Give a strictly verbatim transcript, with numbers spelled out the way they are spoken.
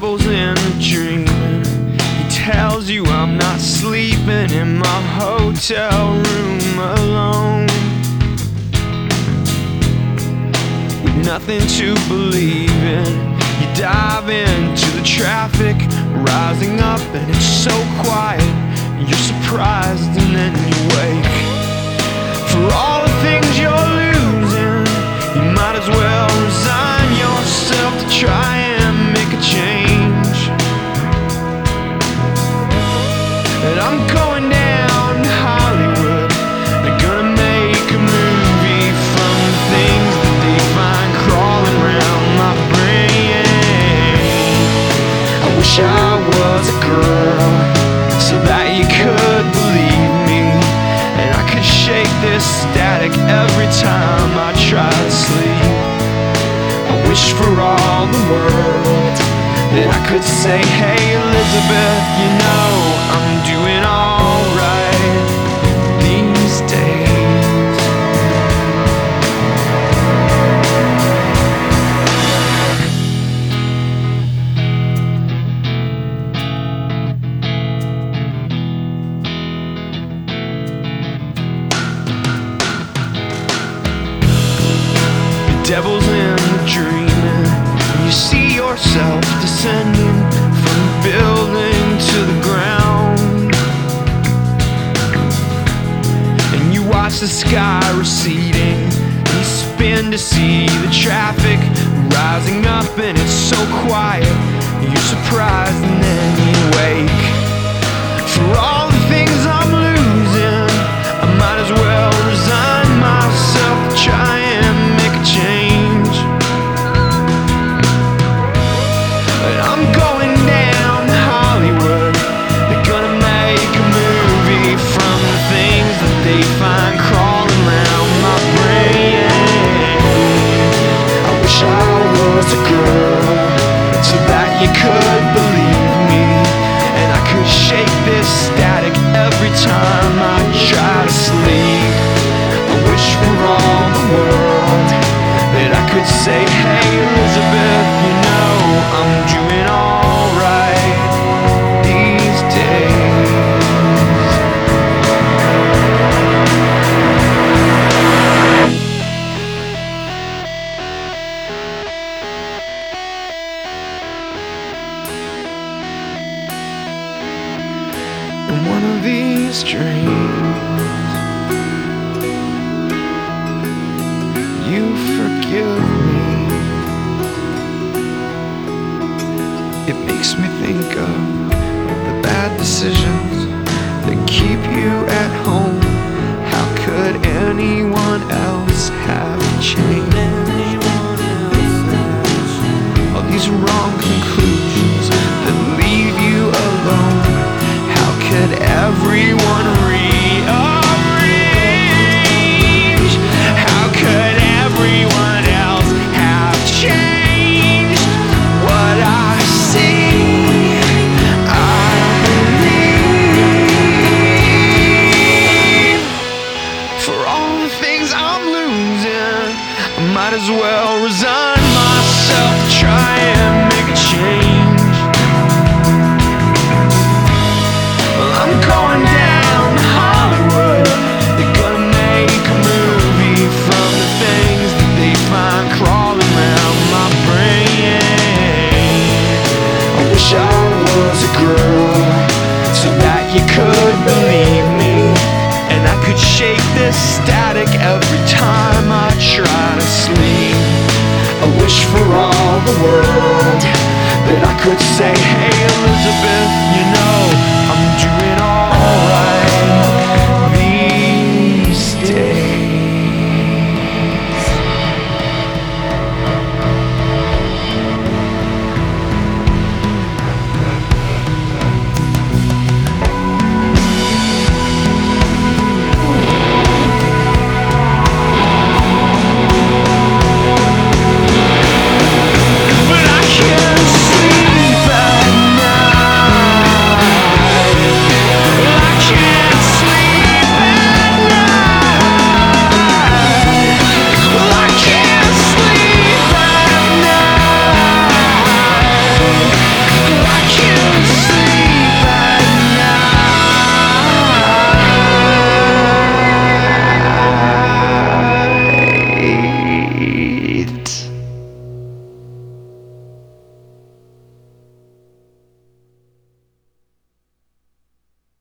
devil's in the dream. He tells you I'm not sleeping in my hotel room alone, with nothing to believe in. You dive into the traffic, rising up, and it's so quiet. You're surprised and then you wake. For all the things you're losing, you might as well resign yourself to try and make a change. And I'm going down to Hollywood. They're gonna make a movie from the things that they find crawling around my brain. I wish I was a girl, so that you could believe me, and I could shake this static every time I try to sleep. I wish for all the world that I could say, hey Elizabeth, you know I'm doing alright these days. Devil's in the dreaming. You see yourself descending from the building to the ground, and you watch the sky receding. You spin to see the traffic rising up, and it's so quiet. You're surprised and then you wake. For all the things I'm losing, I might as well resign myself to try and make a change. And I'm going down to Hollywood. They're gonna make a movie from the things that they find crawling around my brain. I wish I was a girl, so that you could believe me, and I could shake this static every time I try to sleep. I wish for all the world that I could say, hey Elizabeth, you know I'm doing alright these days. In one of these dreams, you forgive me. It makes me think of the bad decisions that keep you at home. How could anyone else have changed? All these wrong conclusions that leave you alone. How could everyone rearrange? How could everyone else have changed? What I see, I believe. For all the things I'm losing, I might as well resign myself to try and make a change. Well, I'm going down to Hollywood. They're gonna make a movie from the things that they find crawling around my brain. I wish I was a girl, so that you could believe me, and I could shake this static every time I try to sleep. I wish for all the world that I could say, hey Elizabeth,